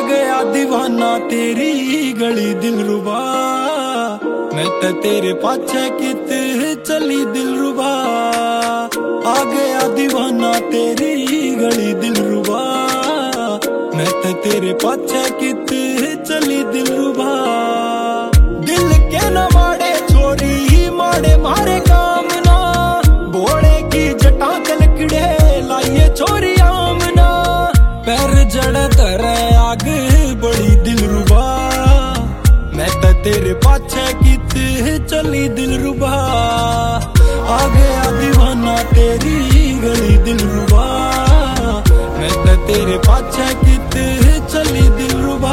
गया दीवाना तेरी गली दिलरुबा, मैं तो तेरे पाछे कित चली दिलरुबा। आ गया दीवाना तेरी गली दिलरुबा, मैं तो तेरे पाछे कित चली दिलरुबा। दिल के न माड़े छोरी माड़े मारे काम ना, बोले की जटा कलकड़े लाइए छोरी आमना। पैर जड़ धरे आग बड़ी दिलरुबा, मैं तो तेरे पाछे कित चली दिलरुबा। आ गया दीवाना तेरी गली दिलरुबा, मैं तो तेरे पाछे कित चली दिलरुबा।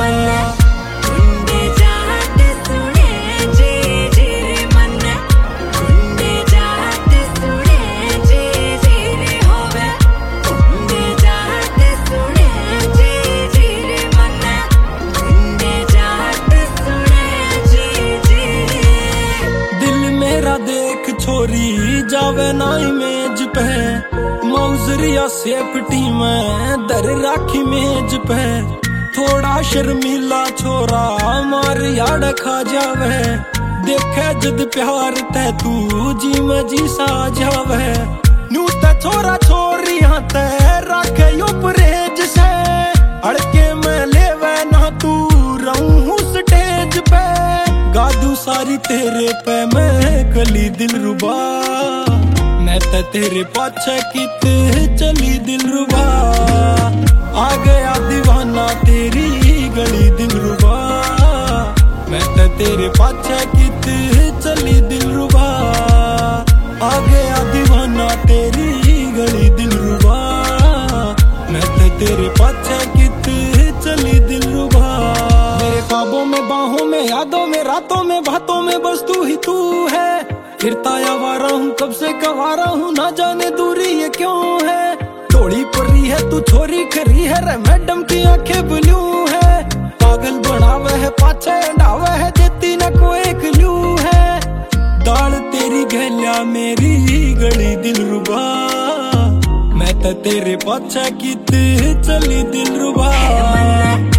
देख छोरी जावे ना इमेज पे, मौजरिया सेफ्टी में दर राखी मेज पे। थोड़ा शर्मीला छोरा मार याड खा जावे, देखे जद प्यार ते तू जी में जी सा जावे। नू ते छोरा छोरी हाथे राखे यो परहेज से, अड़के में लेवे ना तू रहूं स्टेज पे। गादू सारी तेरे पे मैं गली दिलरुबा, मैं तो तेरे पाछे कित चली दिलरुबा। आ गया दीवाना तेरी गली दिलरुबा, मैं तो तेरे पाछे कित चली दिलरुबा। आ गया दीवाना तेरी गली दिलरुबा, मैं तो तेरे पाछे कित चली दिलरुबा। मेरे ख्वाबों में बाहों में यादों में रातों में बातों में बस तू ही तू है। फिरता आवारा हूँ कब से गवारा हूँ, ना जाने दूरी ये क्यों है। थोड़ी परी है तू छोरी खरी है रे, मैडम की आंखें ब्लू है। पागल बनावे है पाछे डावे है, देती न कोई क्लू है। दाल तेरी गहल्या मेरी गली दिलरुबा, मैं तो तेरे पाछे कित चली दिलरुबा।